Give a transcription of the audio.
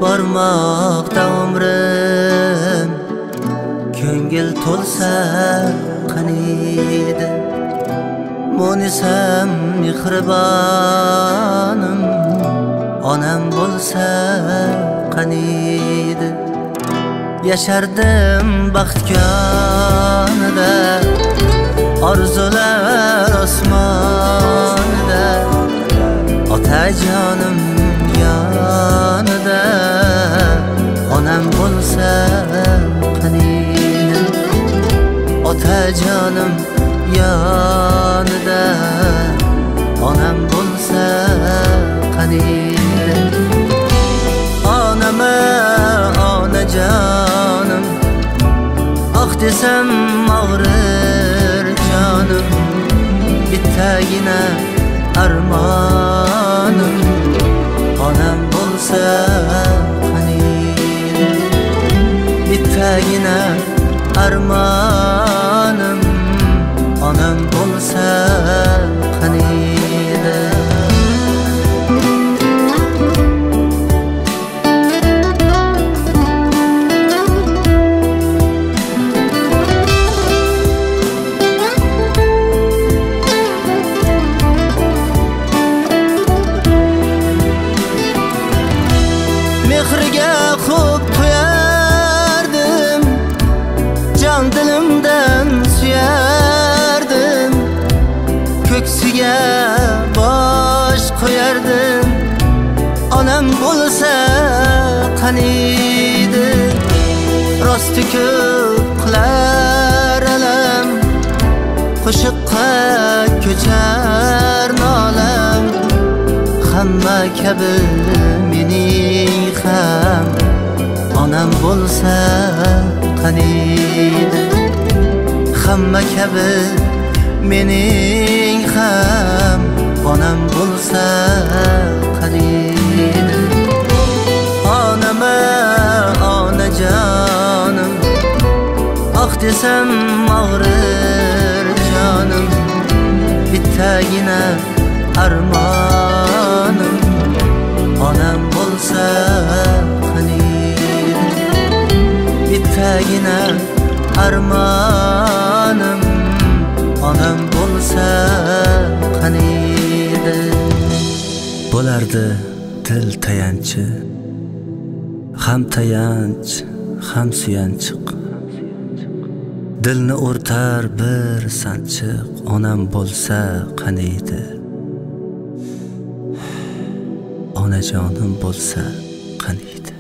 bormoqda umrim, ko'ngil to'lsa qaniydi. Munisam mehribonim, onam bo'lsa qaniydi. Yashardim baxt konida, orzular osmonida, otajonim yonida, onam bo'lsa qaniydi. Otajonim yonida, onam bo'lsa qaniydi. Onama onajonim, ah desam og'rir jonim. Bittagina armonim, onam bo'lsa qaniydi. Bittagina armonim, onam bo'lsa qaniydi. Mehriga xo'p to'yardim, jon dilimdan suyardim, ko'ksiga bosh qo'yardim, onam bo'lsa qaniydi. Rosti ko'p qilar alam, qo'shiqqa ko'char nolam. Hamma kabi mening ham onam bo'lsa qaniydi. Hamma kabi mening ham onam bo'lsa qaniydi. Onama onajonim, ah desam og'rir jonim. Bittagina armonim, onam bo'lsa qaniydi. Bittagina armonim, onam bo'lsa qaniydi. Bo'lardi dil tayanchi, ham tayanch, ham suyanchiq. Dilni o'rtar bir sanchiq, onam bo'lsa qaniydi. Onajonim bo'lsa qaniydi.